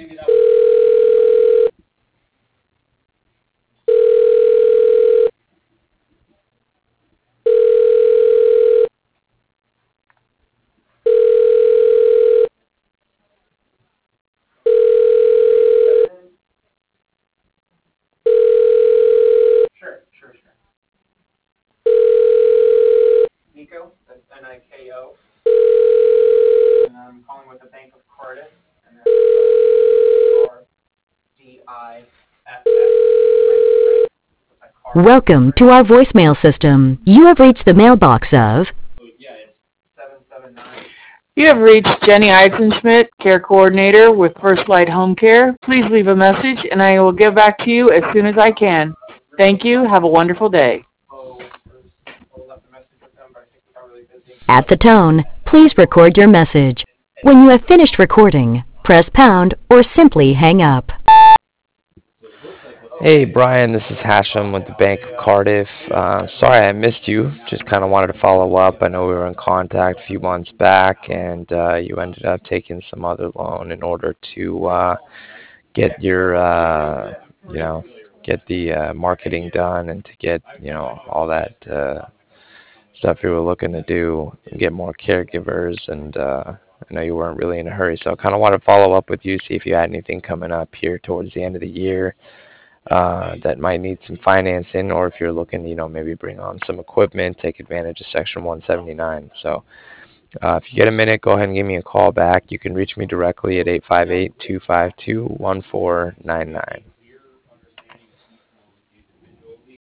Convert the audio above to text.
Nico, that's Niko, and I'm calling with the Bank of Cardiff, and that's Cardiff. Welcome to our voicemail system. You have reached the mailbox of 779. You have reached Jenny Eisenschmidt, Care Coordinator with First Light Home Care. Please leave a message and I will get back to you as soon as I can. Thank you. Have a wonderful day. At the tone, please record your message. When you have finished recording, press pound or simply hang up. Hey Brian, this is Hashem with the Bank of Cardiff. Sorry I missed you. Just kind of wanted to follow up. I know we were in contact a few months back, and you ended up taking some other loan in order to get your, get the marketing done and to get, all that stuff you were looking to do, and get more caregivers. And I know you weren't really in a hurry, so I kind of want to follow up with you, see if you had anything coming up here towards the end of the year that might need some financing, or if you're looking, maybe bring on some equipment, take advantage of Section 179. So if you get a minute, go ahead and give me a call back. You can reach me directly at 858-252-1499.